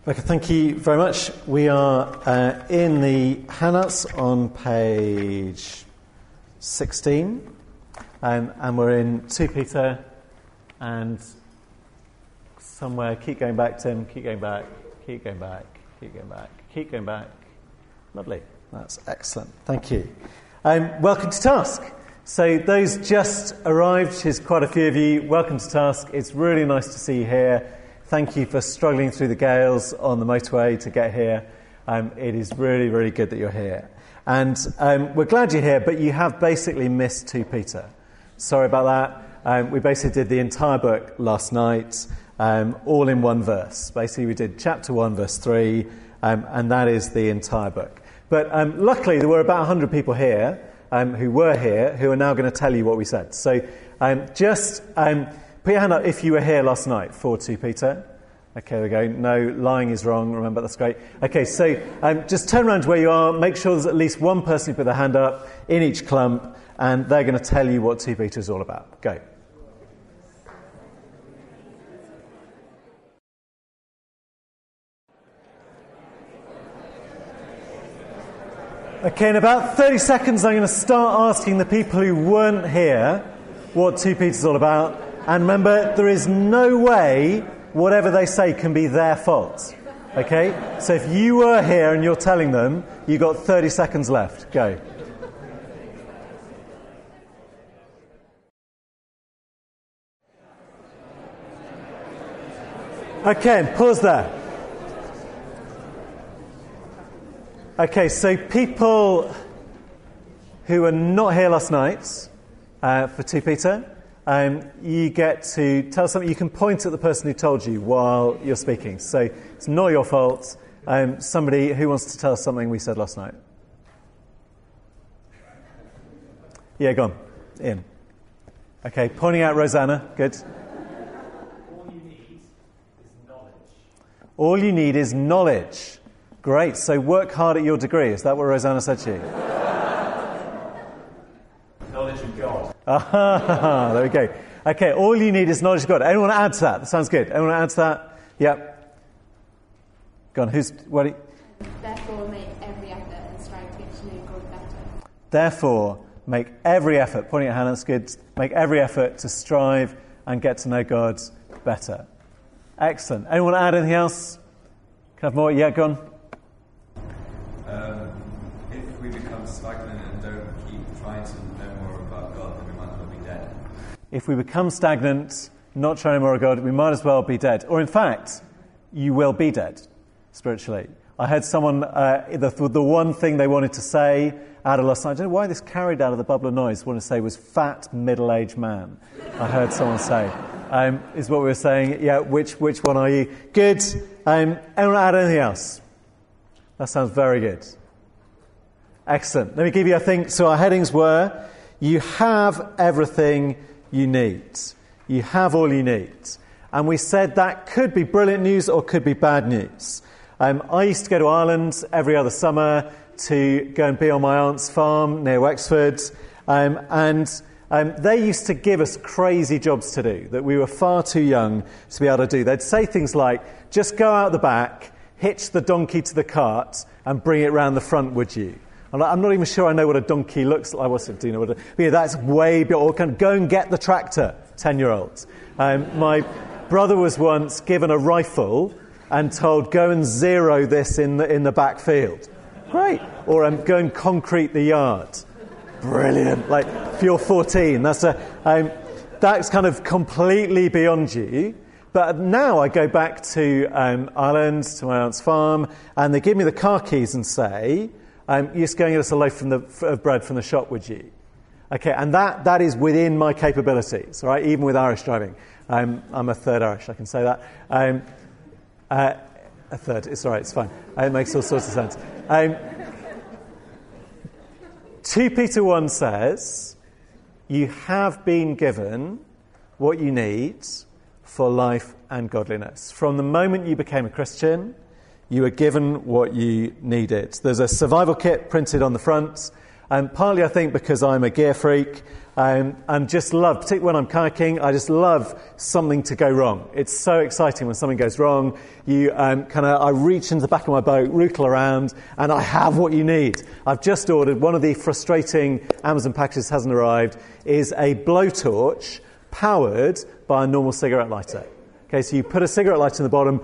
Okay, thank you very much. We are in the handouts on page 16, and we're in 2 Peter, and somewhere, keep going back, Tim, keep going back, keep going back, keep going back, keep going back. Lovely, that's excellent, thank you. Welcome to Task. So those just arrived, which is quite a few of you, welcome to Task. It's really nice to see you here. Thank you for struggling through the gales on the motorway to get here. It is really, really good that you're here. And we're glad you're here, but you have basically missed 2 Peter. Sorry about that. We basically did the entire book last night, all in one verse. Basically, we did chapter 1, verse 3, and that is the entire book. But luckily, there were about 100 people here who were here who are now going to tell you what we said. So put your hand up if you were here last night for 2 Peter. Okay, there we go. No, lying is wrong. Remember, that's great. Okay, so just turn around to where you are. Make sure there's at least one person who put their hand up in each clump, and they're going to tell you what 2 Peter is all about. Go. Okay, in about 30 seconds, I'm going to start asking the people who weren't here what 2 Peter is all about. And remember, there is no way whatever they say can be their fault. Okay? So if you were here and you're telling them, you've got 30 seconds left. Go. Okay, pause there. Okay, so people who were not here last night for 2 Peter... you get to tell something. You can point at the person who told you while you're speaking. So it's not your fault. Somebody who wants to tell us something we said last night. Yeah, go on. Ian. Okay, pointing out Rosanna. Good. All you need is knowledge. All you need is knowledge. Great. So work hard at your degree. Is that what Rosanna said to you? Knowledge of God. Ah, there we go. Okay, all you need is knowledge of God. Anyone add to that? That sounds good. Anyone add to that? Yep. Go on, Therefore, make every effort and strive to get to know God better. Therefore, make every effort, pointing at Hannah, that's good, make every effort to strive and get to know God better. Excellent. Anyone add anything else? Can I have more? Yeah, go on. If we become stagnant and don't keep trying to know more about God, then we might as well be dead. If we become stagnant, not trying more of God, we might as well be dead. Or in fact, you will be dead, spiritually. I heard someone, the one thing they wanted to say out of last night, I don't know why this carried out of the bubble of noise, wanted to say was fat, middle-aged man. I heard someone say, is what we were saying. Yeah, which one are you? Good. Anyone add anything else? That sounds very good. Excellent. Let me give you, I think, so our headings were, you have everything you need. You have all you need. And we said that could be brilliant news or could be bad news. I used to go to Ireland every other summer to go and be on my aunt's farm near Wexford. And they used to give us crazy jobs to do that we were far too young to be able to do. They'd say things like, just go out the back, hitch the donkey to the cart and bring it round the front, would you? I'm not even sure I know what a donkey looks like. What's it? Do you know what it? Yeah, that's way beyond. Or can go and get the tractor, 10-year-olds. My brother was once given a rifle and told, go and zero this in the back field. Great. Or go and concrete the yard. Brilliant. Like, if you're 14, that's kind of completely beyond you. But now I go back to Ireland, to my aunt's farm, and they give me the car keys and say, you're just going to get us a loaf of bread from the shop, would you? Okay, and that is within my capabilities, all right, even with Irish driving. I'm a third Irish, I can say that. A third, it's all right, it's fine. It makes all sorts of sense. 2 Peter 1 says, you have been given what you need for life and godliness. From the moment you became a Christian, you were given what you needed. There's a survival kit printed on the front. Partly, I think, because I'm a gear freak. And just love, particularly when I'm kayaking, I just love something to go wrong. It's so exciting when something goes wrong. I reach into the back of my boat, rootle around, and I have what you need. I've just ordered, one of the frustrating Amazon packages hasn't arrived, is a blowtorch powered by a normal cigarette lighter. Okay, so you put a cigarette lighter in the bottom,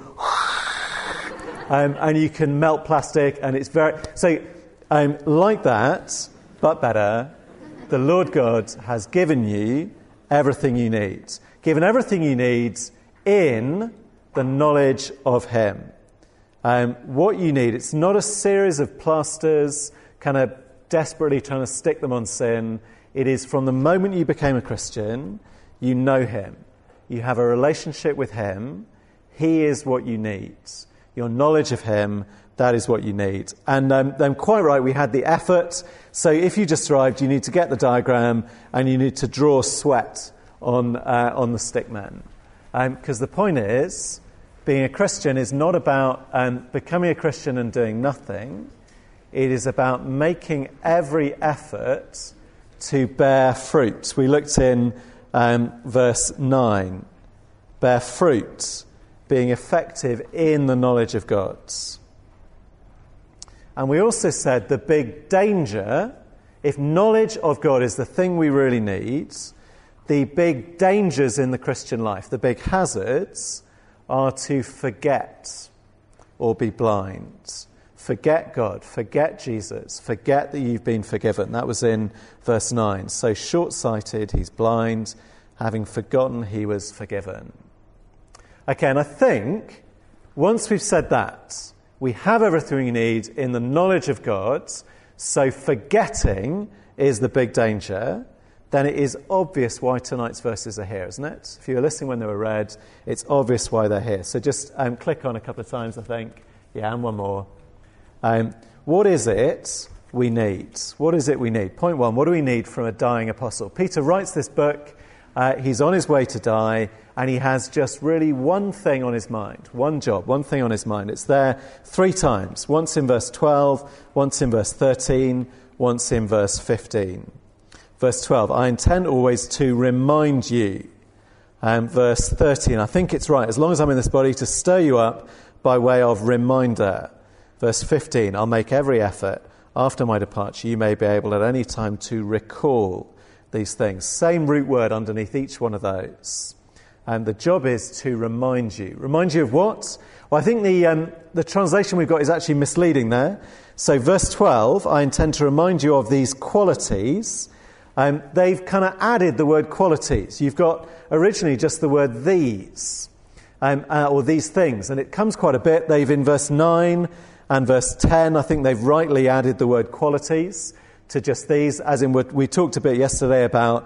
and you can melt plastic, and it's very... So, like that, but better... The Lord God has given you everything you need. Given everything you need in the knowledge of Him. What you need, it's not a series of plasters, kind of desperately trying to stick them on sin. It is from the moment you became a Christian, you know Him. You have a relationship with Him. He is what you need. Your knowledge of Him, that is what you need. And then quite right, we had the effort. So if you just arrived, you need to get the diagram and you need to draw sweat on the stick man. Because the point is, being a Christian is not about becoming a Christian and doing nothing. It is about making every effort to bear fruit. We looked in verse 9. Bear fruit, being effective in the knowledge of God. And we also said the big danger, if knowledge of God is the thing we really need, the big dangers in the Christian life, the big hazards, are to forget or be blind. Forget God, forget Jesus, forget that you've been forgiven. That was in verse 9. So short-sighted, he's blind, having forgotten he was forgiven. Okay, and I think once we've said that, we have everything we need in the knowledge of God, so forgetting is the big danger. Then it is obvious why tonight's verses are here, isn't it? If you were listening when they were read, it's obvious why they're here. So just click on a couple of times, I think. Yeah, and one more. What is it we need? What is it we need? Point one, what do we need from a dying apostle? Peter writes this book. He's on his way to die, and he has just really one thing on his mind, one job, one thing on his mind. It's there 3 times, once in verse 12, once in verse 13, once in verse 15. Verse 12, I intend always to remind you. Verse 13, I think it's right, as long as I'm in this body, to stir you up by way of reminder. Verse 15, I'll make every effort after my departure, you may be able at any time to recall these things. Same root word underneath each one of those. And the job is to remind you. Remind you of what? Well, I think the translation we've got is actually misleading there. So verse 12, I intend to remind you of these qualities. They've kind of added the word qualities. You've got originally just the word these, or these things. And it comes quite a bit. They've in verse 9 and verse 10, I think they've rightly added the word qualities to just these, as in we talked a bit yesterday about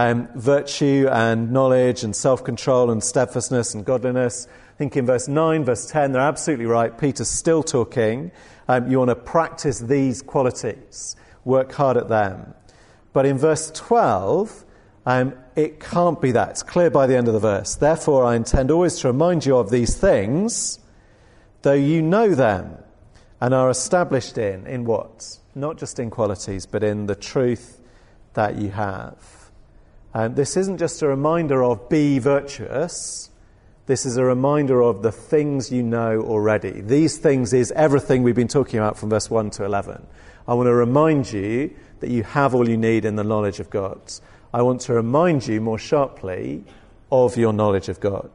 virtue and knowledge and self-control and steadfastness and godliness. I think in verse 9, verse 10, they're absolutely right. Peter's still talking. You want to practice these qualities. Work hard at them. But in verse 12, it can't be that. It's clear by the end of the verse. Therefore, I intend always to remind you of these things, though you know them and are established in what? Not just in qualities, but in the truth that you have. This isn't just a reminder of be virtuous. This is a reminder of the things you know already. These things is everything we've been talking about from verse 1 to 11. I want to remind you that you have all you need in the knowledge of God. I want to remind you more sharply of your knowledge of God.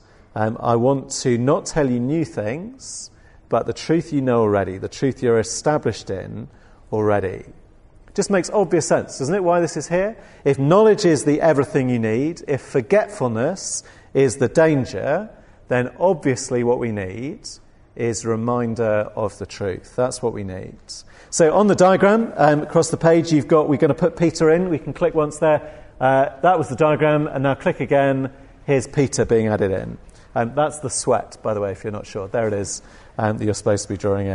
I want to not tell you new things, but the truth you know already, the truth you're established in already. Just makes obvious sense, doesn't it, why this is here? If knowledge is the everything you need, if forgetfulness is the danger, then obviously what we need is reminder of the truth. That's what we need. So on the diagram, across the page, we're going to put Peter in. We can click once there. That was the diagram, and now click again. Here's Peter being added in. That's the sweat, by the way, if you're not sure. There it is, that you're supposed to be drawing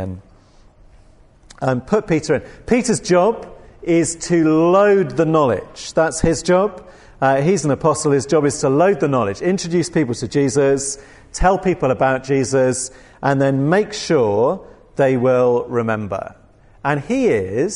in. Put Peter in. Peter's job is to load the knowledge. That's his job. He's an apostle. His job is to load the knowledge, introduce people to Jesus, tell people about Jesus, and then make sure they will remember. And he is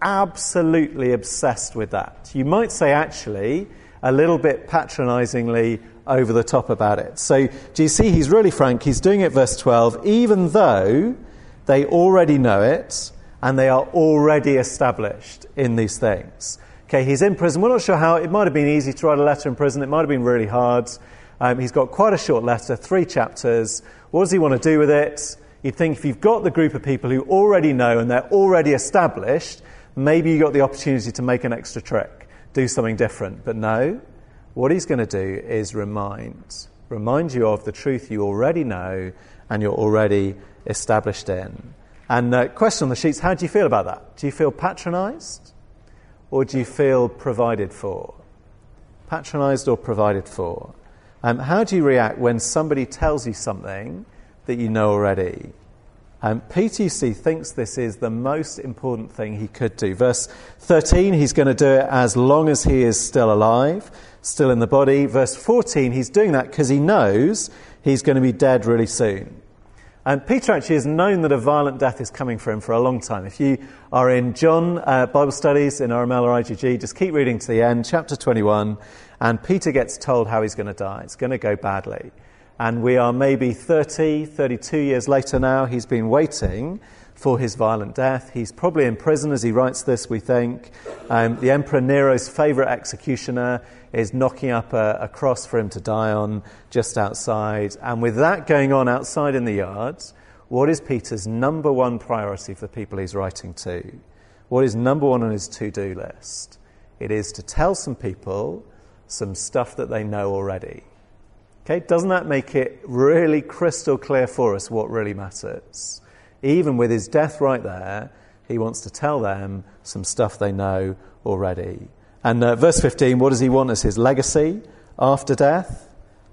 absolutely obsessed with that. You might say, actually, a little bit patronisingly over the top about it. So do you see he's really frank? He's doing it, verse 12, even though they already know it and they are already established in these things. Okay, he's in prison. We're not sure how. It might have been easy to write a letter in prison. It might have been really hard. He's got quite a short letter, 3 chapters. What does he want to do with it? You'd think if you've got the group of people who already know and they're already established, maybe you got the opportunity to make an extra trick, do something different. But no, what he's going to do is remind you of the truth you already know and you're already established in. And question on the sheets, how do you feel about that? Do you feel patronised or do you feel provided for? Patronised or provided for? How do you react when somebody tells you something that you know already? Peter, you see, thinks this is the most important thing he could do. Verse 13, he's going to do it as long as he is still alive, still in the body. Verse 14, he's doing that because he knows he's going to be dead really soon. And Peter actually has known that a violent death is coming for him for a long time. If you are in John Bible studies in RML or IGG, just keep reading to the end, chapter 21, and Peter gets told how he's going to die. It's going to go badly. And we are maybe 30, 32 years later now. He's been waiting for his violent death. He's probably in prison as he writes this, we think. The Emperor Nero's favourite executioner is knocking up a cross for him to die on just outside. And with that going on outside in the yard, what is Peter's number one priority for the people he's writing to? What is number one on his to-do list? It is to tell some people some stuff that they know already. Okay, doesn't that make it really crystal clear for us what really matters? Even with his death right there, he wants to tell them some stuff they know already. And verse 15, what does he want as his legacy after death?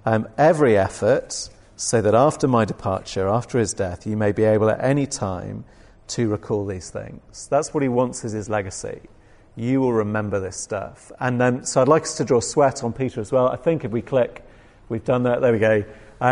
Every effort, so that after my departure, after his death, you may be able at any time to recall these things. That's what he wants as his legacy. You will remember this stuff. And so I'd like us to draw sweat on Peter as well. I think if we click, we've done that. There we go.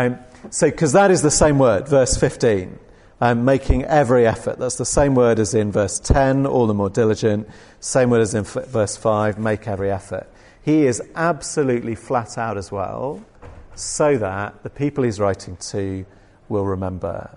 Because that is the same word, verse 15. Making every effort. That's the same word as in verse 10, all the more diligent. Same word as in verse 5, make every effort. He is absolutely flat out as well, so that the people he's writing to will remember.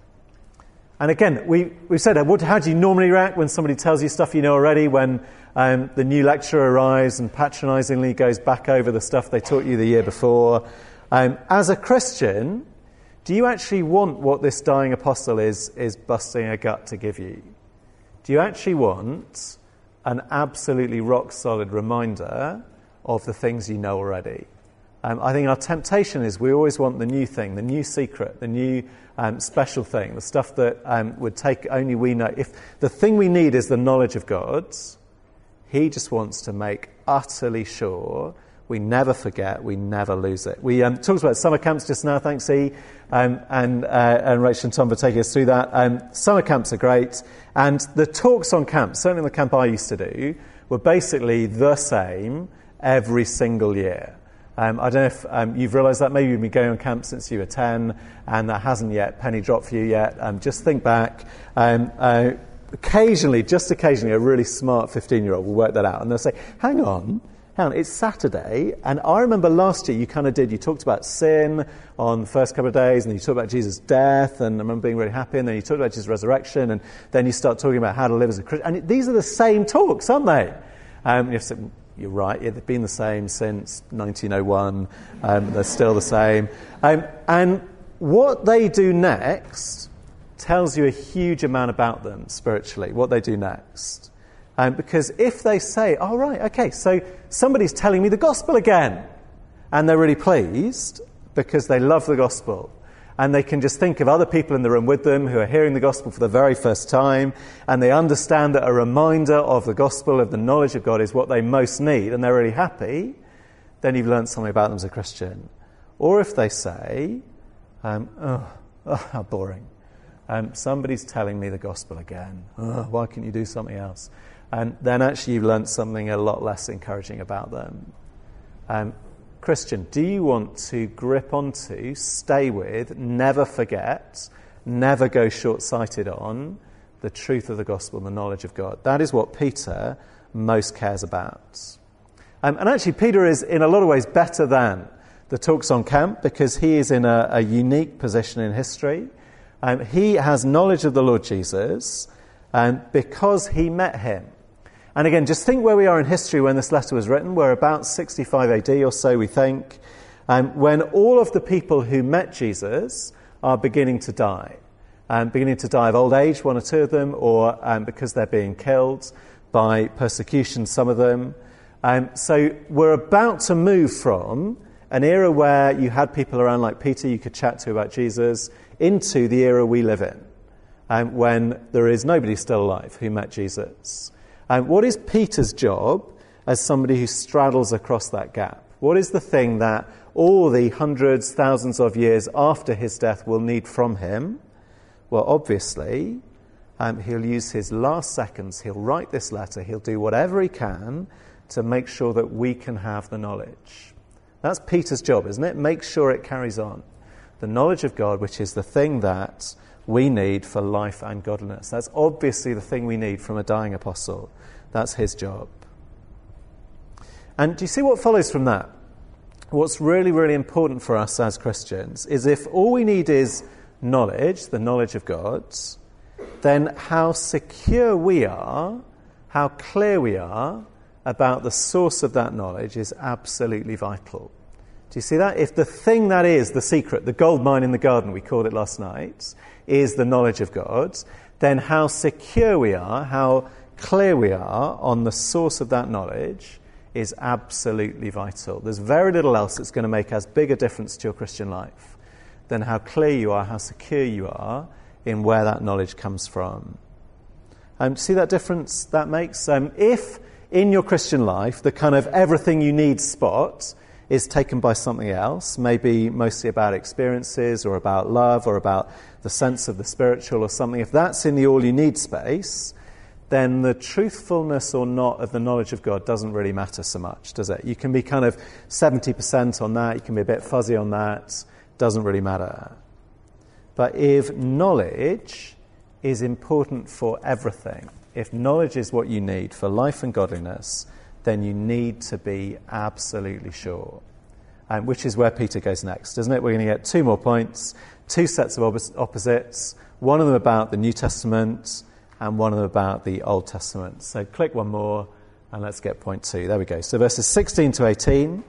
And again, we've said, how do you normally react when somebody tells you stuff you know already, when the new lecturer arrives and patronisingly goes back over the stuff they taught you the year before? As a Christian, do you actually want what this dying apostle is busting a gut to give you? Do you actually want an absolutely rock-solid reminder of the things you know already? I think our temptation is we always want the new thing, the new secret, the new special thing, the stuff that would take only we know. If the thing we need is the knowledge of God, he just wants to make utterly sure we never forget, we never lose it. We talked about summer camps just now, thanks E, and Rachel and Tom for taking us through that. Summer camps are great, and the talks on camps, certainly the camp I used to do, were basically the same every single year. I don't know if you've realised that. Maybe you've been going on camp since you were 10, and that hasn't yet penny dropped for you yet. Just think back. Occasionally, a really smart 15-year-old will work that out, and they'll say, hang on, it's Saturday, and I remember last year you talked about sin on the first couple of days, and then you talked about Jesus' death, and I remember being really happy, and then you talked about Jesus' resurrection, and then you start talking about how to live as a Christian. And these are the same talks, aren't they? You have to say, you're right, they've been the same since 1901, they're still the same. And what they do next tells you a huge amount about them spiritually, what they do next. Because if they say, oh, right, okay, so somebody's telling me the gospel again, and they're really pleased because they love the gospel, and they can just think of other people in the room with them who are hearing the gospel for the very first time, and they understand that a reminder of the gospel, of the knowledge of God, is what they most need, and they're really happy, then you've learned something about them as a Christian. Or if they say, how boring. Somebody's telling me the gospel again. Why can't you do something else? And then actually you've learnt something a lot less encouraging about them. Christian, do you want to grip onto, stay with, never forget, never go short-sighted on the truth of the gospel, the knowledge of God. That is what Peter most cares about. And actually, Peter is in a lot of ways better than the Talks on Camp because he is in a unique position in history. He has knowledge of the Lord Jesus because he met him. And again, just think where we are in history when this letter was written. We're about 65 AD or so, we think, when all of the people who met Jesus are beginning to die. Beginning to die of old age, one or two of them, or because they're being killed by persecution, some of them. So we're about to move from an era where you had people around like Peter you could chat to about Jesus into the era we live in, when there is nobody still alive who met Jesus. What is Peter's job as somebody who straddles across that gap? What is the thing that all the hundreds, thousands of years after his death will need from him? Well, obviously, he'll use his last seconds, he'll write this letter, he'll do whatever he can to make sure that we can have the knowledge. That's Peter's job, isn't it? Make sure it carries on. The knowledge of God, which is the thing that we need for life and godliness. That's obviously the thing we need from a dying apostle. That's his job. And do you see what follows from that? What's really, really important for us as Christians is if all we need is knowledge, the knowledge of God, then how secure we are, how clear we are about the source of that knowledge is absolutely vital. Do you see that? If the thing that is the secret, the gold mine in the garden, we called it last night, is the knowledge of God, then how secure we are, how clear we are on the source of that knowledge is absolutely vital. There's very little else that's going to make as big a difference to your Christian life than how clear you are, how secure you are in where that knowledge comes from. See that difference that makes? If in your Christian life the kind of everything you need spot is taken by something else, maybe mostly about experiences or about love or about the sense of the spiritual or something, if that's in the all you need space, then the truthfulness or not of the knowledge of God doesn't really matter so much, does it? You can be kind of 70% on that, you can be a bit fuzzy on that, doesn't really matter. But if knowledge is important for everything, if knowledge is what you need for life and godliness, then you need to be absolutely sure. Which is where Peter goes next, isn't it? We're going to get two more points, two sets of opposites, one of them about the New Testament and one of them about the Old Testament. So click one more and let's get point two. There we go. So verses 16 to 18,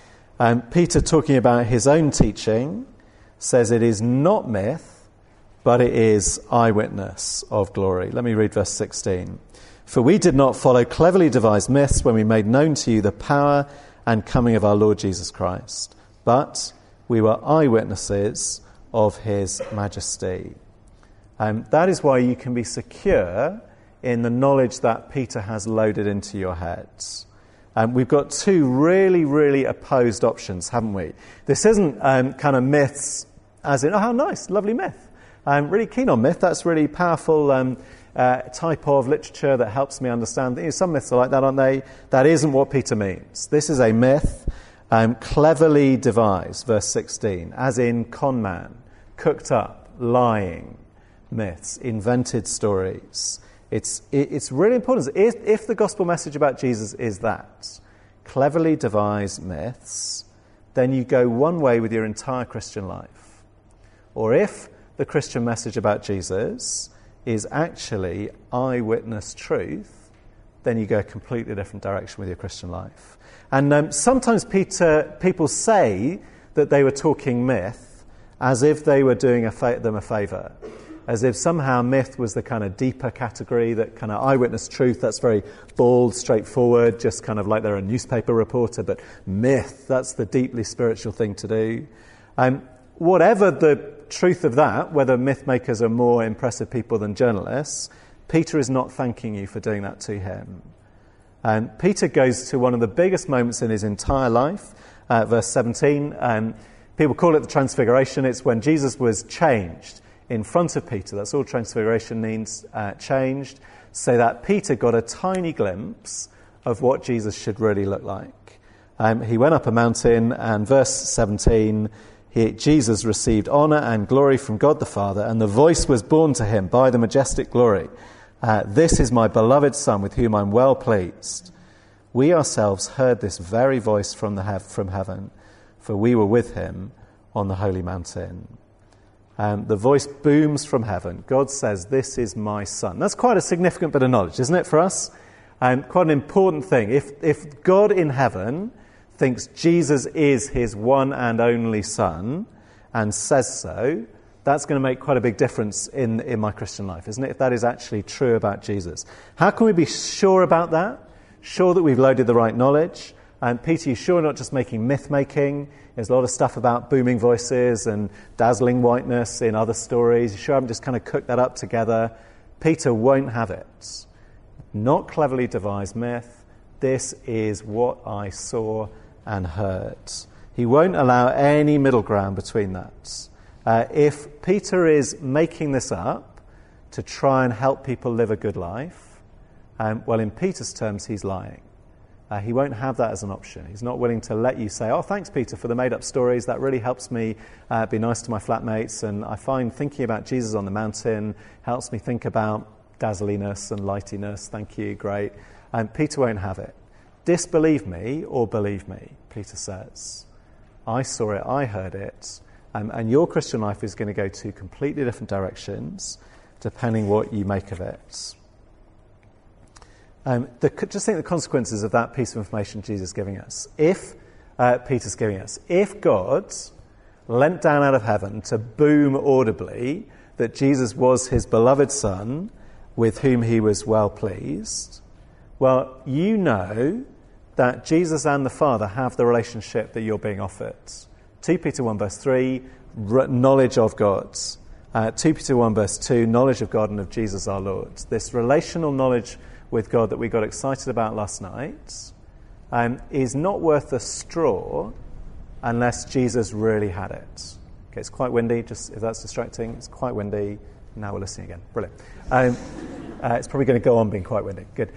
Peter, talking about his own teaching, says it is not myth, but it is eyewitness of glory. Let me read verse 16. For we did not follow cleverly devised myths when we made known to you the power and coming of our Lord Jesus Christ, but we were eyewitnesses of his majesty. That is why you can be secure in the knowledge that Peter has loaded into your heads. We've got two really, really opposed options, haven't we? This isn't kind of myths as in, oh, how nice, lovely myth. I'm really keen on myth. That's really powerful type of literature that helps me understand. Some myths are like that, aren't they? That isn't what Peter means. This is a myth cleverly devised, verse 16, as in con man, cooked up, lying myths, invented stories. It's really important. If the gospel message about Jesus is that, cleverly devised myths, then you go one way with your entire Christian life. Or if the Christian message about Jesus is actually eyewitness truth, then you go a completely different direction with your Christian life. And sometimes people say that they were talking myth as if they were doing them a favour, as if somehow myth was the kind of deeper category, that kind of eyewitness truth, that's very bald, straightforward, just kind of like they're a newspaper reporter, but myth, that's the deeply spiritual thing to do. Whatever the truth of that, whether myth makers are more impressive people than journalists, Peter is not thanking you for doing that to him. Peter goes to one of the biggest moments in his entire life, verse 17. People call it the Transfiguration. It's when Jesus was changed in front of Peter. That's all Transfiguration means, changed, so that Peter got a tiny glimpse of what Jesus should really look like. He went up a mountain, and verse 17, Jesus received honour and glory from God the Father, and the voice was borne to him by the majestic glory. This is my beloved Son, with whom I'm well pleased. We ourselves heard this very voice from heaven, for we were with him on the holy mountain. The voice booms from heaven. God says, this is my Son. That's quite a significant bit of knowledge, isn't it, for us? Quite an important thing. If God in heaven thinks Jesus is his one and only Son and says so, that's going to make quite a big difference in my Christian life, isn't it? If that is actually true about Jesus. How can we be sure about that? Sure that we've loaded the right knowledge? And Peter, you sure not just making myth-making? There's a lot of stuff about booming voices and dazzling whiteness in other stories. You sure I haven't just kind of cooked that up together? Peter won't have it. Not cleverly devised myth. This is what I saw and heard. He won't allow any middle ground between that. If Peter is making this up to try and help people live a good life, well, in Peter's terms, he's lying. He won't have that as an option. He's not willing to let you say, oh, thanks, Peter, for the made-up stories. That really helps me be nice to my flatmates. And I find thinking about Jesus on the mountain helps me think about dazzliness and lightiness. Thank you, great. And Peter won't have it. Disbelieve me or believe me, Peter says. I saw it, I heard it. And your Christian life is going to go two completely different directions, depending what you make of it. Just think the consequences of that piece of information Jesus is giving us. If Peter's giving us, if God leant down out of heaven to boom audibly that Jesus was his beloved Son, with whom he was well pleased, well, you know that Jesus and the Father have the relationship that you're being offered. 2 Peter 1 verse 3, knowledge of God. 2 Peter 1 verse 2, knowledge of God and of Jesus our Lord. This relational knowledge with God that we got excited about last night is not worth a straw unless Jesus really had it. Okay, it's quite windy, just if that's distracting. It's quite windy. Now we're listening again. Brilliant. It's probably going to go on being quite windy. Good.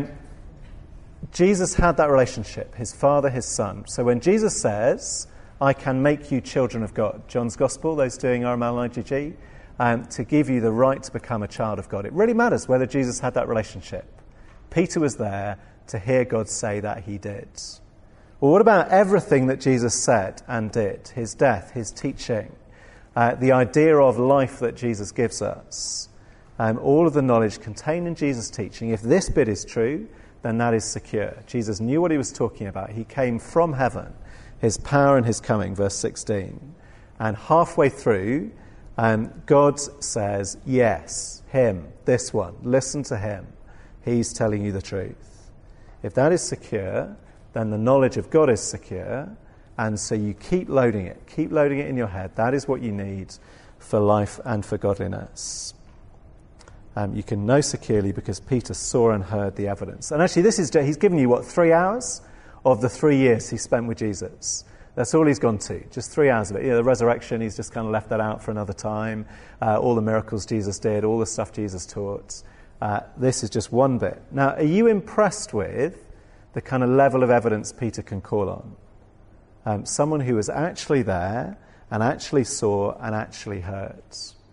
Jesus had that relationship, his Father, his Son. So when Jesus says, I can make you children of God, John's Gospel, those doing RML and IGG, to give you the right to become a child of God. It really matters whether Jesus had that relationship. Peter was there to hear God say that he did. Well, what about everything that Jesus said and did? His death, his teaching, the idea of life that Jesus gives us, all of the knowledge contained in Jesus' teaching. If this bit is true, then that is secure. Jesus knew what he was talking about. He came from heaven, his power and his coming, verse 16. And halfway through, God says, yes, him, this one, listen to him. He's telling you the truth. If that is secure, then the knowledge of God is secure, and so you keep loading it in your head. That is what you need for life and for godliness. You can know securely because Peter saw and heard the evidence. And actually, he's given you, 3 hours of the 3 years he spent with Jesus. That's all he's gone to, just 3 hours of it. The resurrection, he's just kind of left that out for another time. All the miracles Jesus did, all the stuff Jesus taught. This is just one bit. Now, are you impressed with the kind of level of evidence Peter can call on? Someone who was actually there and actually saw and actually heard.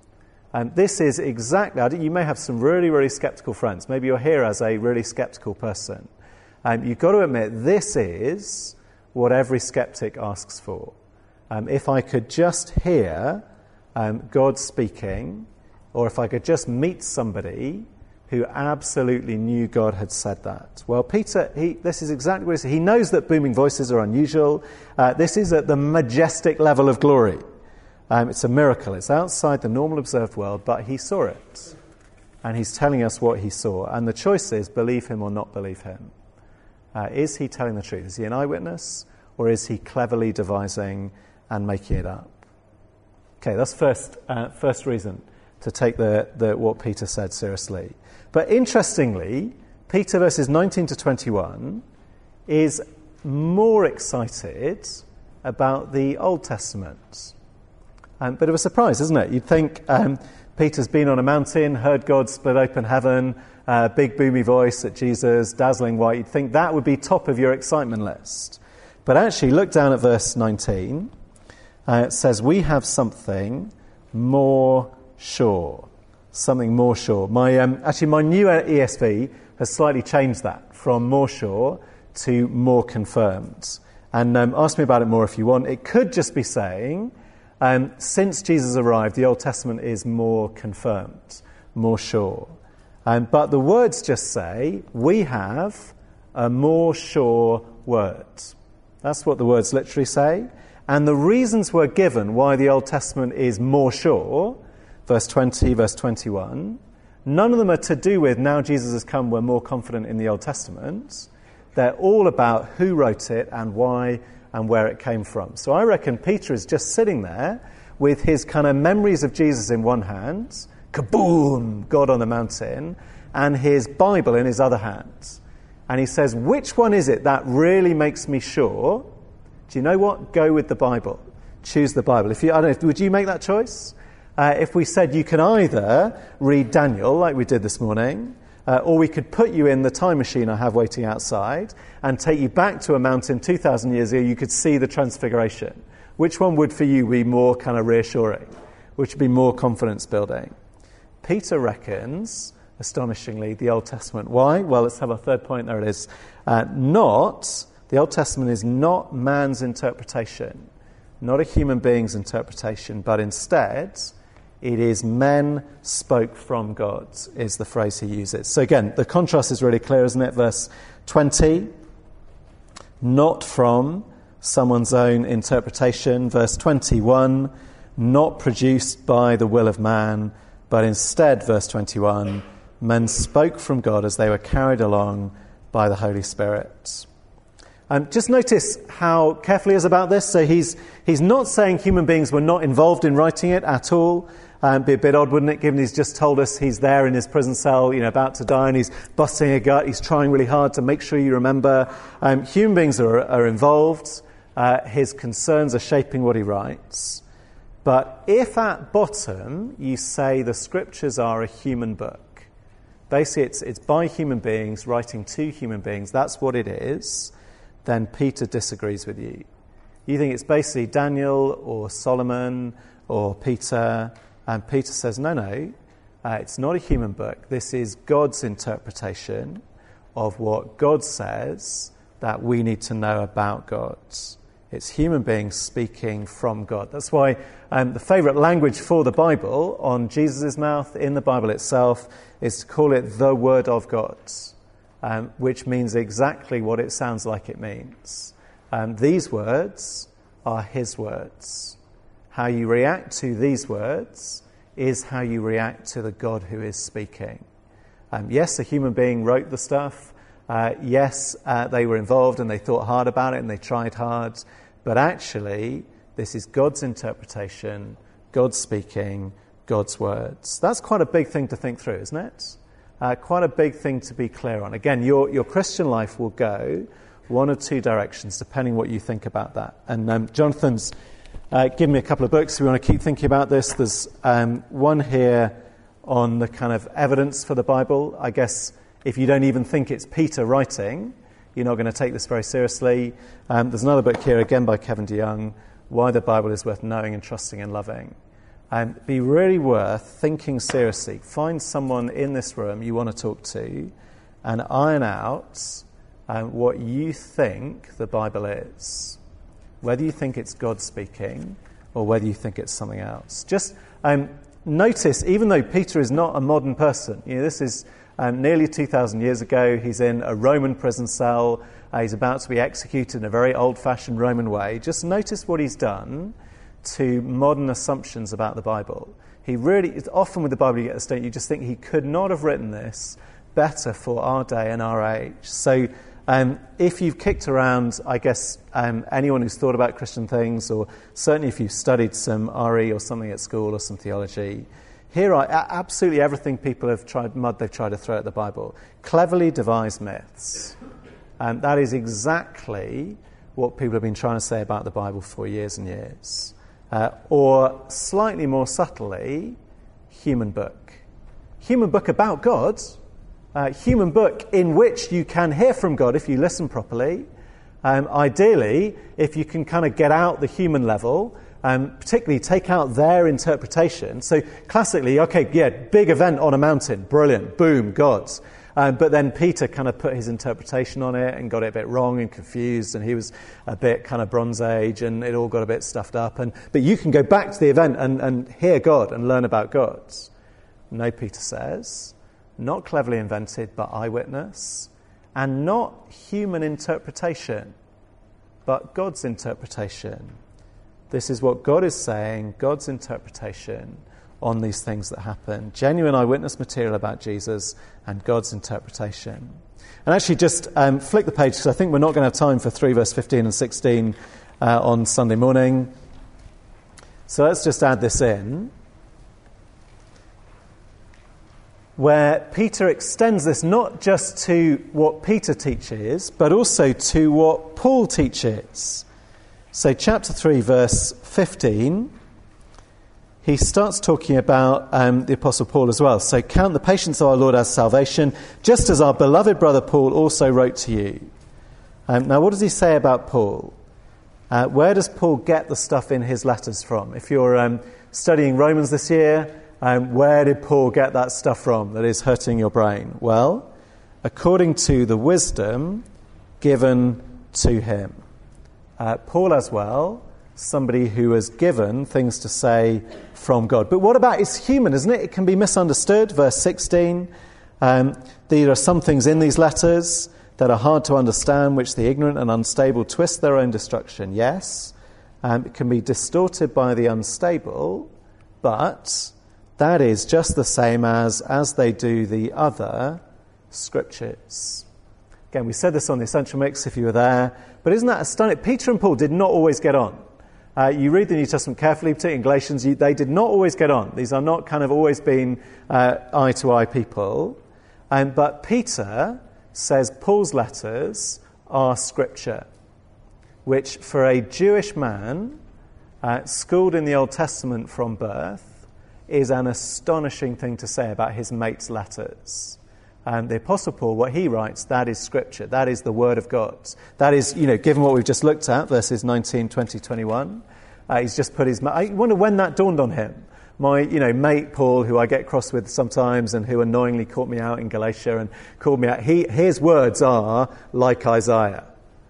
This is exactly, you may have some really, really sceptical friends. Maybe you're here as a really sceptical person. You've got to admit, this is what every skeptic asks for. If I could just hear God speaking, or if I could just meet somebody who absolutely knew God had said that. Well, Peter, this is exactly what he said. He knows that booming voices are unusual. This is at the majestic level of glory. It's a miracle. It's outside the normal observed world, but he saw it. And he's telling us what he saw. And the choice is believe him or not believe him. Is he telling the truth? Is he an eyewitness? Or is he cleverly devising and making it up? Okay, that's first reason to take the what Peter said seriously. But interestingly, Peter verses 19 to 21 is more excited about the Old Testament. Bit of a surprise, isn't it? You'd think Peter's been on a mountain, heard God split open heaven, big boomy voice at Jesus, dazzling white. You'd think that would be top of your excitement list. But actually, look down at verse 19. It says, we have something more sure. Something more sure. My new ESV has slightly changed that from more sure to more confirmed. And ask me about it more if you want. It could just be saying, since Jesus arrived, the Old Testament is more confirmed, more sure. But the words just say, we have a more sure word. That's what the words literally say. And the reasons were given why the Old Testament is more sure, verse 20, verse 21, none of them are to do with now Jesus has come, we're more confident in the Old Testament. They're all about who wrote it and why and where it came from. So I reckon Peter is just sitting there with his kind of memories of Jesus in one hand, kaboom, God on the mountain, and his Bible in his other hand. And he says, which one is it that really makes me sure? Do you know what? Go with the Bible. Choose the Bible. I don't know, would you make that choice? If we said you can either read Daniel, like we did this morning, or we could put you in the time machine I have waiting outside and take you back to a mountain 2,000 years ago, you could see the transfiguration. Which one would for you be more kind of reassuring? Which would be more confidence building? Peter reckons, astonishingly, the Old Testament. Why? Well, let's have our third point. There it is. The Old Testament is not man's interpretation, not a human being's interpretation, but instead it is men spoke from God, is the phrase he uses. So again, the contrast is really clear, isn't it? Verse 20, not from someone's own interpretation. Verse 21, not produced by the will of man, but instead, verse 21, men spoke from God as they were carried along by the Holy Spirit. Just notice how careful he is about this. So he's not saying human beings were not involved in writing it at all. Be a bit odd, wouldn't it, given he's just told us he's there in his prison cell, about to die, and he's busting a gut. He's trying really hard to make sure you remember. Human beings are involved. His concerns are shaping what he writes. But if at bottom you say the scriptures are a human book, basically it's by human beings writing to human beings, that's what it is, then Peter disagrees with you. You think it's basically Daniel or Solomon or Peter, and Peter says, no, it's not a human book. This is God's interpretation of what God says that we need to know about God. It's human beings speaking from God. That's why the favourite language for the Bible on Jesus' mouth in the Bible itself is to call it the Word of God, which means exactly what it sounds like it means. These words are his words. How you react to these words is how you react to the God who is speaking. Yes, a human being wrote the stuff. Yes, they were involved and they thought hard about it and they tried hard. But actually, this is God's interpretation, God's speaking, God's words. That's quite a big thing to think through, isn't it? Quite a big thing to be clear on. Again, your Christian life will go one of two directions, depending what you think about that. And Jonathan's given me a couple of books. We want to keep thinking about this. There's one here on the kind of evidence for the Bible. I guess if you don't even think it's Peter writing, you're not going to take this very seriously. There's another book here, again by Kevin DeYoung, Why the Bible is Worth Knowing and Trusting and Loving. Be really worth thinking seriously. Find someone in this room you want to talk to and iron out what you think the Bible is. Whether you think it's God speaking or whether you think it's something else. Just notice, even though Peter is not a modern person, this is nearly 2,000 years ago. He's in a Roman prison cell. He's about to be executed in a very old-fashioned Roman way. Just notice what he's done to modern assumptions about the Bible. It's often with the Bible you get a state, you just think he could not have written this better for our day and our age. So if you've kicked around, I guess, anyone who's thought about Christian things, or certainly if you've studied some RE or something at school or some theology, here are absolutely everything people have tried, they've tried to throw at the Bible. Cleverly devised myths. And that is exactly what people have been trying to say about the Bible for years and years. Or slightly more subtly, human book. Human book about God. Human book in which you can hear from God if you listen properly. Ideally, if you can kind of get out the human level particularly take out their interpretation. So classically, big event on a mountain, brilliant, boom, God's. But then Peter kind of put his interpretation on it and got it a bit wrong and confused, and he was a bit kind of Bronze Age, and it all got a bit stuffed up. But you can go back to the event and hear God and learn about God. No, Peter says, not cleverly invented, but eyewitness, and not human interpretation, but God's interpretation. This is what God is saying, God's interpretation on these things that happen. Genuine eyewitness material about Jesus and God's interpretation. And actually just flick the page, because I think we're not going to have time for 3 verse 15 and 16 on Sunday morning. So let's just add this in, where Peter extends this not just to what Peter teaches, but also to what Paul teaches. So chapter 3, verse 15, he starts talking about the Apostle Paul as well. So count the patience of our Lord as salvation, just as our beloved brother Paul also wrote to you. Now, what does he say about Paul? Where does Paul get the stuff in his letters from? If you're studying Romans this year, where did Paul get that stuff from that is hurting your brain? Well, according to the wisdom given to him. Paul as well, somebody who was given things to say from God. But what about it's human, isn't it? It can be misunderstood. Verse 16, there are some things in these letters that are hard to understand, which the ignorant and unstable twist their own destruction. Yes, it can be distorted by the unstable, but that is just the same as they do the other scriptures. Again, we said this on the Essential Mix if you were there, but isn't that stunning? Peter and Paul did not always get on. You read the New Testament carefully, particularly in Galatians, they did not always get on. These are not kind of always been eye-to-eye people. But Peter says Paul's letters are scripture, which for a Jewish man schooled in the Old Testament from birth is an astonishing thing to say about his mate's letters. The Apostle Paul, what he writes, that is Scripture. That is the Word of God. That is, given what we've just looked at, verses 19, 20, 21, he's just put his... I wonder when that dawned on him. My, mate Paul, who I get cross with sometimes and who annoyingly caught me out in Galatia and called me out, his words are like Isaiah.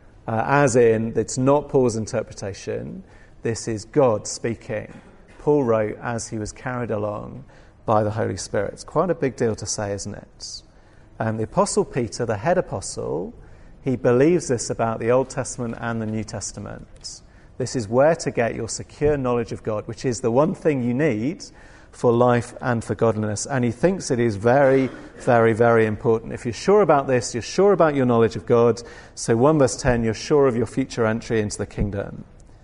As in, it's not Paul's interpretation. This is God speaking. Paul wrote as he was carried along by the Holy Spirit. It's quite a big deal to say, isn't it? The Apostle Peter, the head apostle, he believes this about the Old Testament and the New Testament. This is where to get your secure knowledge of God, which is the one thing you need for life and for godliness. And he thinks it is very, very, very important. If you're sure about this, you're sure about your knowledge of God. So 1 verse 10, you're sure of your future entry into the kingdom.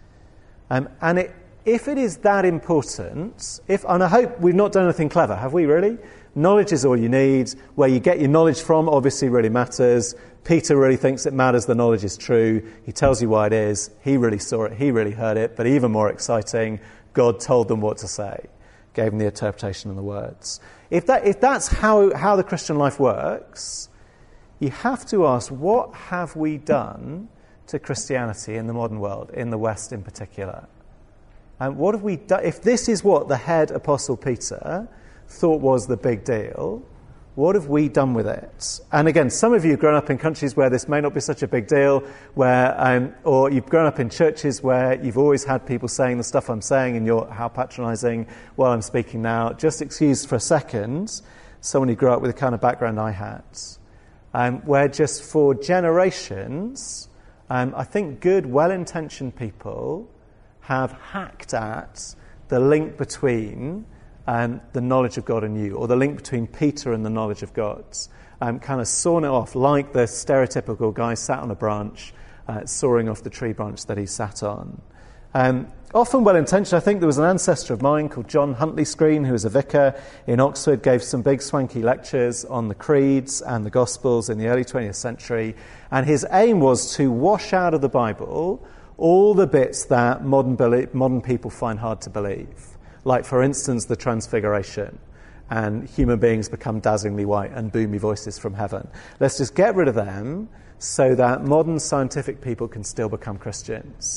If it is that important, and I hope we've not done anything clever, have we really? Knowledge is all you need. Where you get your knowledge from obviously really matters. Peter really thinks it matters the knowledge is true. He tells you why it is. He really saw it. He really heard it. But even more exciting, God told them what to say. Gave them the interpretation and the words. If that's how the Christian life works, you have to ask, what have we done to Christianity in the modern world, in the West in particular? And what have we done? If this is what the head apostle Peter thought was the big deal, what have we done with it? And again, some of you have grown up in countries where this may not be such a big deal, where or you've grown up in churches where you've always had people saying the stuff I'm saying and you're how patronising while I'm speaking now. Just excuse for a second someone who grew up with the kind of background I had, where just for generations, I think good, well-intentioned people have hacked at the link between the knowledge of God and you, or the link between Peter and the knowledge of God. Kind of sawn it off like the stereotypical guy sat on a branch, sawing off the tree branch that he sat on. Often well-intentioned. I think there was an ancestor of mine called John Huntley Screen, who was a vicar in Oxford, gave some big swanky lectures on the creeds and the Gospels in the early 20th century. And his aim was to wash out of the Bible all the bits that modern people find hard to believe. Like, for instance, the Transfiguration, and human beings become dazzlingly white and boomy voices from heaven. Let's just get rid of them so that modern scientific people can still become Christians.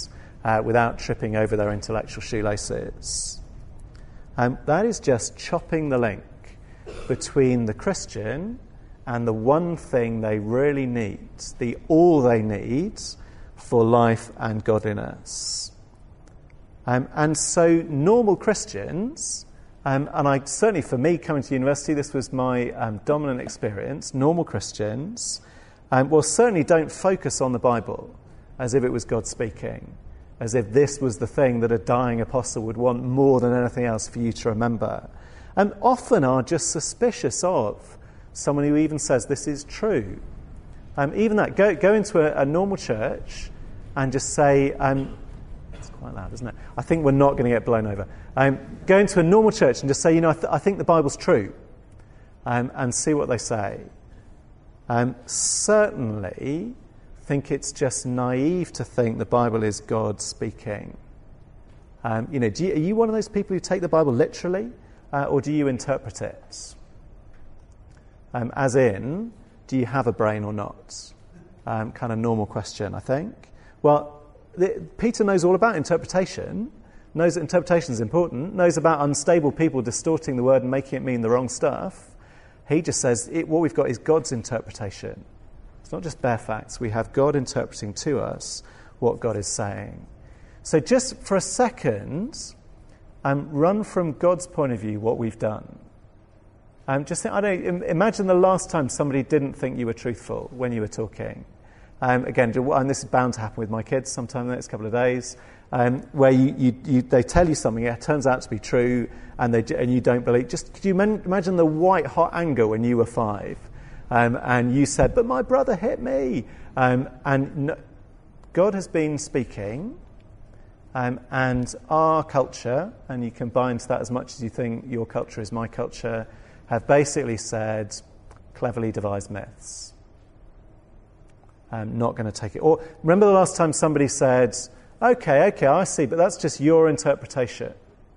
without tripping over their intellectual shoelaces. That is just chopping the link between the Christian and the one thing they really need, the all they need for life and godliness. And so normal Christians, and certainly for me coming to university, this was my dominant experience, normal Christians, certainly don't focus on the Bible as if it was God speaking, as if this was the thing that a dying apostle would want more than anything else for you to remember. And often are just suspicious of someone who even says this is true. Even that, go into a normal church and just say, it's quite loud, isn't it? I think we're not going to get blown over. Go into a normal church and just say, I think the Bible's true, and see what they say. Certainly think it's just naive to think the Bible is God speaking. Are you one of those people who take the Bible literally, or do you interpret it? As in, do you have a brain or not? Kind of normal question, I think. Well, Peter knows all about interpretation, knows that interpretation is important, knows about unstable people distorting the word and making it mean the wrong stuff. He just says what we've got is God's interpretation. It's not just bare facts. We have God interpreting to us what God is saying. So just for a second, run from God's point of view what we've done. Imagine the last time somebody didn't think you were truthful when you were talking. Again, and this is bound to happen with my kids sometime in the next couple of days, where they tell you something, it turns out to be true, and you don't believe. Just could you imagine the white hot anger when you were 5, and you said, "But my brother hit me," God has been speaking, and our culture, and you combine to that as much as you think your culture is my culture, have basically said cleverly devised myths. Not going to take it. Or remember the last time somebody said, okay, I see, but that's just your interpretation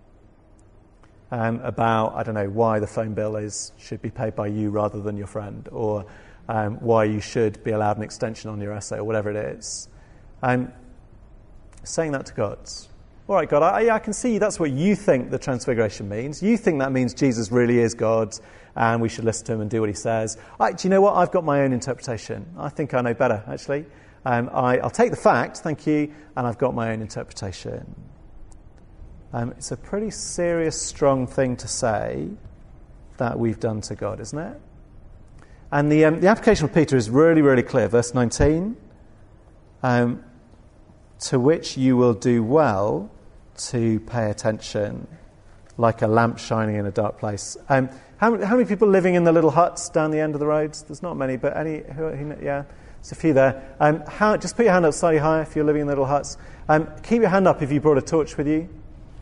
about, I don't know, why the phone bill should be paid by you rather than your friend, or why you should be allowed an extension on your essay, or whatever it is. Saying that to God. All right, God, I can see that's what you think the Transfiguration means. You think that means Jesus really is God, and we should listen to him and do what he says. Do you know what? I've got my own interpretation. I think I know better, actually. I'll take the fact, thank you, and I've got my own interpretation. It's a pretty serious, strong thing to say that we've done to God, isn't it? And the application of Peter is really, really clear. Verse 19, to which you will do well to pay attention, like a lamp shining in a dark place. How many people living in the little huts down the end of the roads? There's not many, but any? Yeah, there's a few there. Just put your hand up slightly higher if you're living in the little huts. Keep your hand up if you brought a torch with you.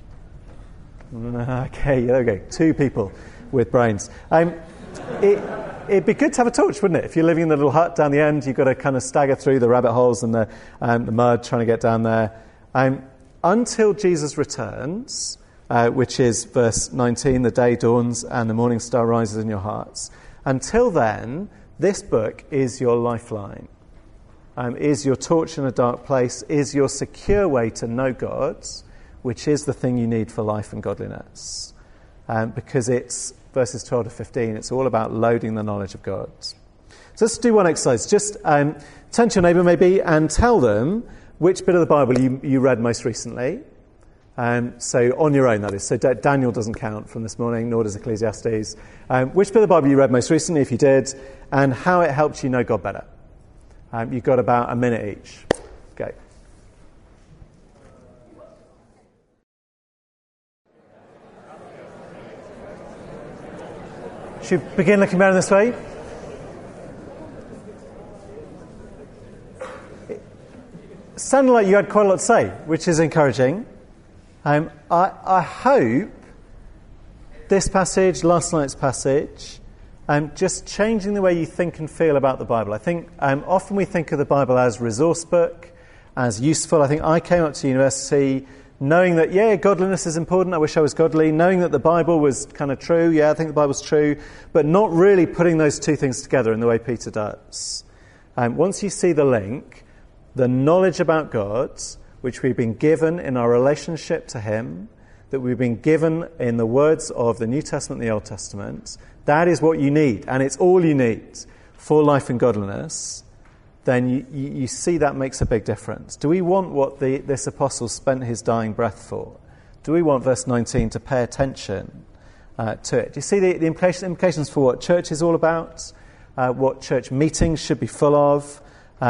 Okay, there we go. 2 people with brains. It'd be good to have a torch, wouldn't it? If you're living in the little hut down the end, you've got to kind of stagger through the rabbit holes and the mud trying to get down there. Until Jesus returns, which is verse 19, the day dawns and the morning star rises in your hearts. Until then, this book is your lifeline, is your torch in a dark place, is your secure way to know God, which is the thing you need for life and godliness. Because it's verses 12 to 15, it's all about loading the knowledge of God. So let's do one exercise. Just turn to your neighbour maybe and tell them which bit of the Bible you read most recently. So on your own, that is. So Daniel doesn't count from this morning, nor does Ecclesiastes. Which bit of the Bible you read most recently, if you did, and how it helped you know God better. You've got about a minute each. Okay. Should we begin looking around this way? It sounded like you had quite a lot to say, which is encouraging. I hope this passage, last night's passage, just changing the way you think and feel about the Bible. I think often we think of the Bible as resource book, as useful. I think I came up to university knowing that, godliness is important. I wish I was godly. Knowing that the Bible was kind of true. I think the Bible's true. But not really putting those two things together in the way Peter does. Once you see the link, the knowledge about God which we've been given in our relationship to him, that we've been given in the words of the New Testament and the Old Testament, that is what you need, and it's all you need for life and godliness, then you see that makes a big difference. Do we want what this apostle spent his dying breath for? Do we want, verse 19, to pay attention to it? Do you see the implications for what church is all about? What church meetings should be full of?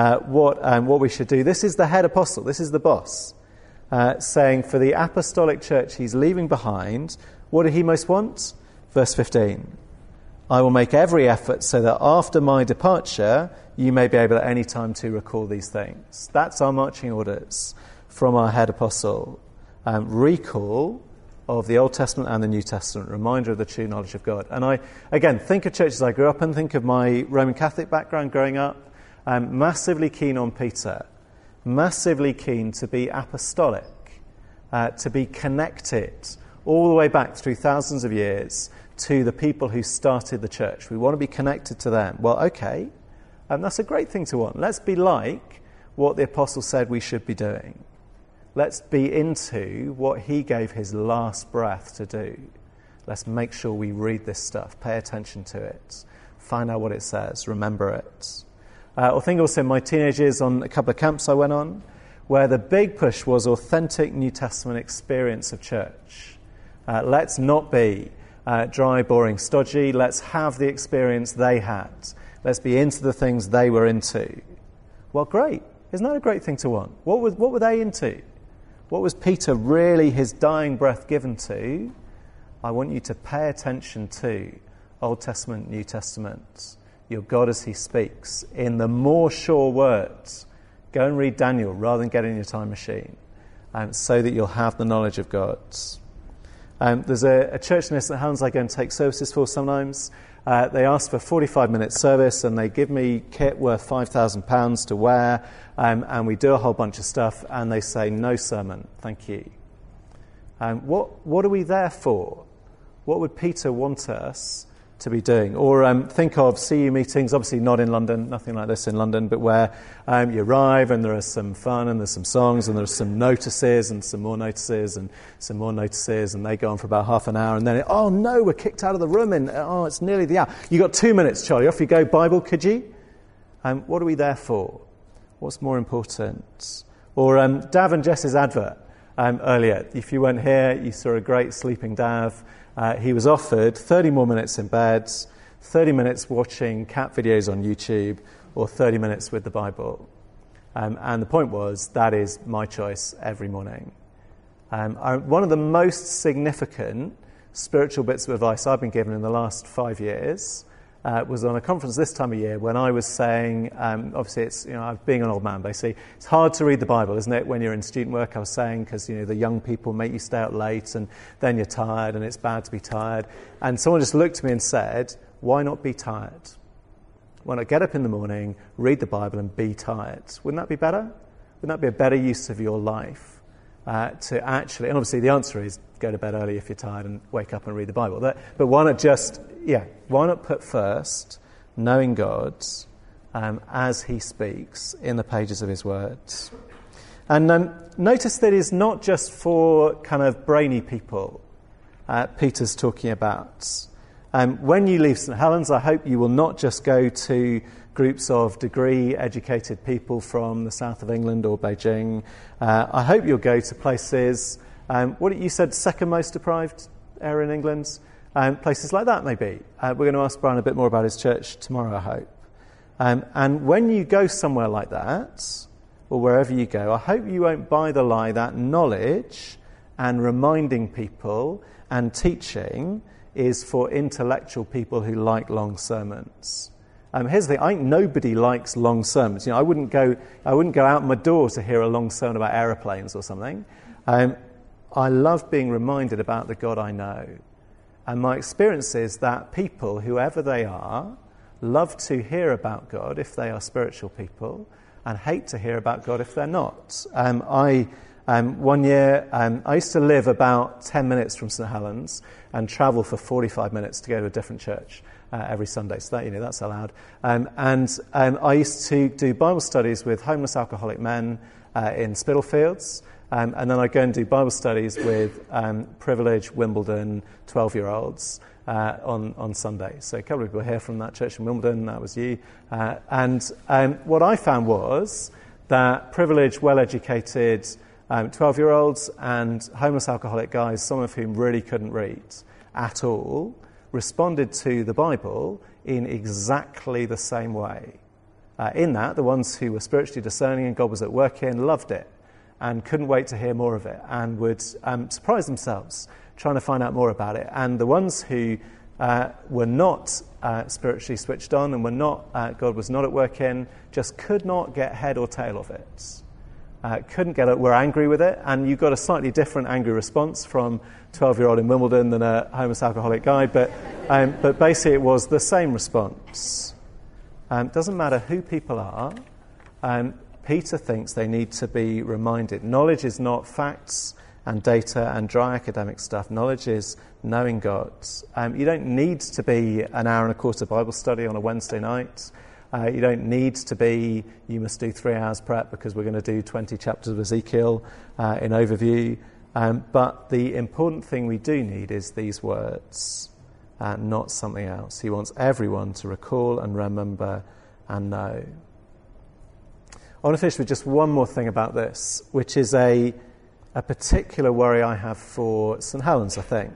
What we should do? This is the head apostle. This is the boss. Saying for the apostolic church he's leaving behind, what did he most want? Verse 15. I will make every effort so that after my departure you may be able at any time to recall these things. That's our marching orders from our head apostle. Recall of the Old Testament and the New Testament, reminder of the true knowledge of God. And I, again, think of churches I grew up in, think of my Roman Catholic background growing up. I'm massively keen on Peter, massively keen to be apostolic, to be connected all the way back through thousands of years to the people who started the church. We want to be connected to them. Well, okay, that's a great thing to want. Let's be like what the apostle said we should be doing. Let's be into what he gave his last breath to do. Let's make sure we read this stuff, pay attention to it, find out what it says, remember it. I think also in my teenage years on a couple of camps I went on, where the big push was authentic New Testament experience of church. Let's not be dry, boring, stodgy. Let's have the experience they had. Let's be into the things they were into. Well, great. Isn't that a great thing to want? What were they into? What was Peter really his dying breath given to? I want you to pay attention to Old Testament, New Testament, your God as he speaks, in the more sure words. Go and read Daniel rather than get in your time machine, so that you'll have the knowledge of God. There's a church in St Helens I go and take services for sometimes. They ask for a 45-minute service and they give me kit worth £5,000 to wear, and we do a whole bunch of stuff, and they say, no sermon, thank you. What are we there for? What would Peter want us to be doing? Or think of CU meetings, obviously not in London, nothing like this in London, but where you arrive and there is some fun and there's some songs and there's some notices and some more notices and some more notices, and they go on for about half an hour, and then, oh no, we're kicked out of the room and it's nearly the hour. You got 2 minutes, Charlie, off you go, Bible, could you? What are we there for? What's more important? Or Dav and Jess's advert earlier. If you weren't here, you saw a great sleeping Dav. He was offered 30 more minutes in bed, 30 minutes watching cat videos on YouTube, or 30 minutes with the Bible. And the point was, that is my choice every morning. One of the most significant spiritual bits of advice I've been given in the last 5 years was on a conference this time of year when I was saying, obviously it's, being an old man basically, it's hard to read the Bible, isn't it, when you're in student work, I was saying, because, the young people make you stay out late and then you're tired and it's bad to be tired. And someone just looked at me and said, why not be tired? Why not get up in the morning, read the Bible and be tired? Wouldn't that be better? Wouldn't that be a better use of your life? To actually, and obviously the answer is go to bed early if you're tired and wake up and read the Bible. But why not put first knowing God as he speaks in the pages of his words? And notice that it's not just for kind of brainy people Peter's talking about. When you leave St Helens, I hope you will not just go to groups of degree-educated people from the south of England or Beijing. I hope you'll go to places, what you said, second most deprived area in England, places like that maybe. We're going to ask Brian a bit more about his church tomorrow, I hope. And when you go somewhere like that, or wherever you go, I hope you won't buy the lie that knowledge and reminding people and teaching is for intellectual people who like long sermons. Here's the thing, I think nobody likes long sermons. I wouldn't go out my door to hear a long sermon about aeroplanes or something. I love being reminded about the God I know. And my experience is that people, whoever they are, love to hear about God if they are spiritual people, and hate to hear about God if they're not. One year, I used to live about 10 minutes from St Helens and travel for 45 minutes to go to a different church every Sunday. So that's allowed. And I used to do Bible studies with homeless alcoholic men in Spitalfields. And then I go and do Bible studies with Privilege Wimbledon 12-year-olds on Sunday. So a couple of people here from that church in Wimbledon, that was you. And what I found was that Privilege, well-educated 12-year-olds and homeless alcoholic guys, some of whom really couldn't read at all, responded to the Bible in exactly the same way. In that, the ones who were spiritually discerning and God was at work in loved it and couldn't wait to hear more of it and would surprise themselves trying to find out more about it. And the ones who were not spiritually switched on and were not God was not at work in just could not get head or tail of it. Couldn't get it, were angry with it, and you got a slightly different angry response from 12-year-old in Wimbledon than a homeless alcoholic guy, but basically it was the same response. Doesn't matter who people are, Peter thinks they need to be reminded. Knowledge is not facts and data and dry academic stuff. Knowledge is knowing God. You don't need to be an hour and a quarter Bible study on a Wednesday night. You don't need to be, you must do 3 hours prep because we're going to do 20 chapters of Ezekiel in overview. But the important thing we do need is these words, not something else. He wants everyone to recall and remember and know. I want to finish with just one more thing about this, which is a particular worry I have for St. Helens, I think,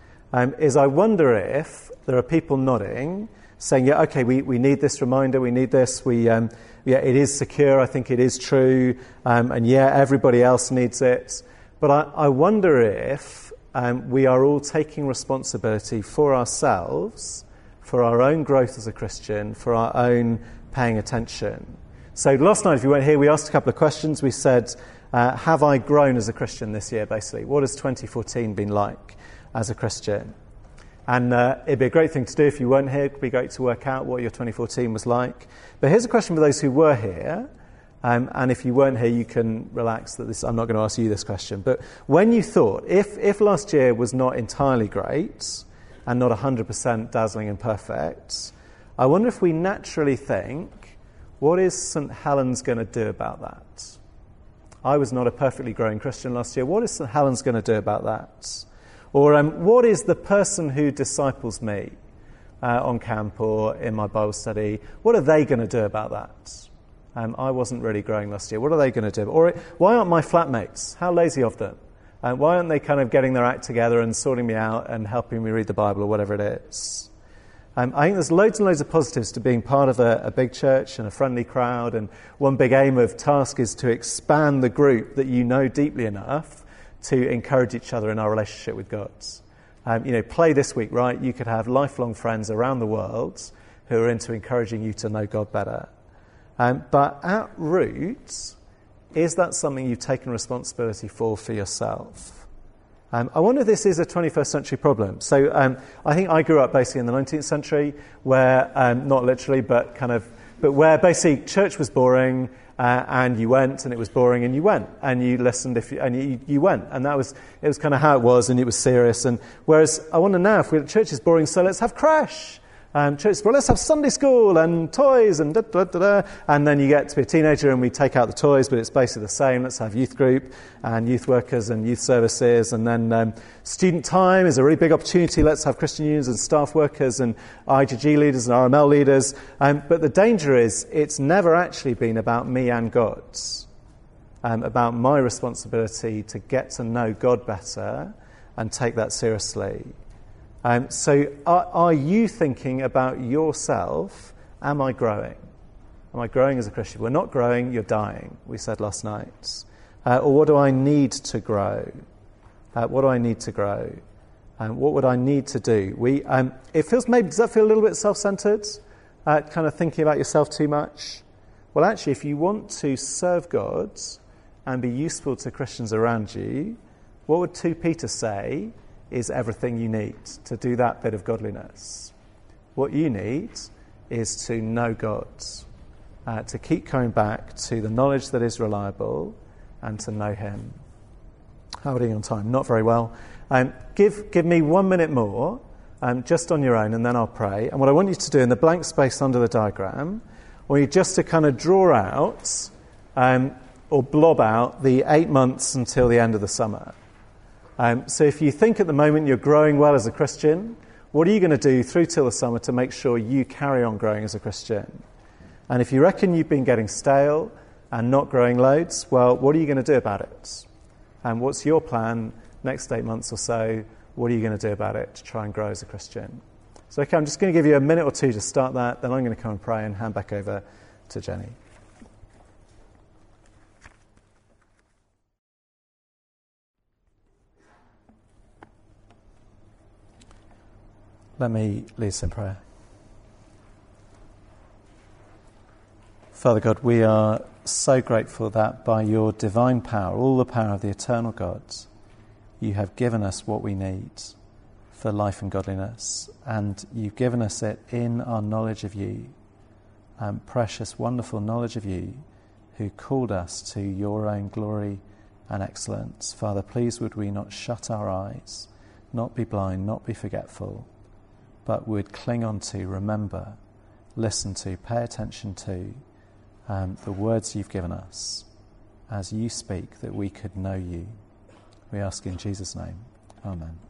is I wonder if there are people nodding, saying, yeah, okay, we need this reminder, we need this, it is secure, I think it is true, and yeah, everybody else needs it. But I wonder if we are all taking responsibility for ourselves, for our own growth as a Christian, for our own paying attention. So last night, if you weren't here, we asked a couple of questions. We said, have I grown as a Christian this year, basically? What has 2014 been like as a Christian? And it'd be a great thing to do if you weren't here. It'd be great to work out what your 2014 was like. But here's a question for those who were here. And if you weren't here, you can relax that I'm not going to ask you this question. But when you thought, if last year was not entirely great and not 100% dazzling and perfect, I wonder if we naturally think, what is St. Helens going to do about that? I was not a perfectly growing Christian last year. What is St. Helens going to do about that? Or what is the person who disciples me on camp or in my Bible study, what are they going to do about that? I wasn't really growing last year. What are they going to do? Or why aren't my flatmates? How lazy of them. Why aren't they kind of getting their act together and sorting me out and helping me read the Bible or whatever it is? I think there's loads and loads of positives to being part of a big church and a friendly crowd. And one big aim of Task is to expand the group that you know deeply enough to encourage each other in our relationship with God. Play this week, right? You could have lifelong friends around the world who are into encouraging you to know God better. But at root, is that something you've taken responsibility for yourself? I wonder if this is a 21st century problem. So I think I grew up basically in the 19th century where, not literally, but where basically church was boring and you went and it was boring and you went and you listened and you went. And it was kind of how it was and it was serious. And whereas I wonder now if church is boring, so let's have crash. Church, well, let's have Sunday school and toys and da-da-da-da. And then you get to be a teenager and we take out the toys, but it's basically the same. Let's have youth group and youth workers and youth services. And then student time is a really big opportunity. Let's have Christian unions and staff workers and IGG leaders and RML leaders. But the danger is it's never actually been about me and God, about my responsibility to get to know God better and take that seriously. So are you thinking about yourself? Am I growing? Am I growing as a Christian? We're not growing, you're dying, we said last night. Or what do I need to grow? What do I need to grow? What would I need to do? Does that feel a little bit self-centered? Kind of thinking about yourself too much? Well, actually, if you want to serve God and be useful to Christians around you, what would 2 Peter say is everything you need to do that bit of godliness? What you need is to know God, to keep coming back to the knowledge that is reliable and to know him. How are we doing on time? Not very well. Give me 1 minute more, just on your own, and then I'll pray. And what I want you to do in the blank space under the diagram, I want you just to kind of draw out or blob out the 8 months until the end of the summer. So if you think at the moment you're growing well as a Christian, what are you going to do through till the summer to make sure you carry on growing as a Christian? And if you reckon you've been getting stale and not growing loads, well, what are you going to do about it? And what's your plan next 8 months or so? What are you going to do about it to try and grow as a Christian? So, okay, I'm just going to give you a minute or two to start that, then I'm going to come and pray and hand back over to Jenny. Let me lead us in prayer. Father God, we are so grateful that by your divine power, all the power of the eternal God, you have given us what we need for life and godliness, and you've given us it in our knowledge of you, precious, wonderful knowledge of you, who called us to your own glory and excellence. Father, please would we not shut our eyes, not be blind, not be forgetful, but would cling on to, remember, listen to, pay attention to the words you've given us as you speak, that we could know you. We ask in Jesus' name. Amen.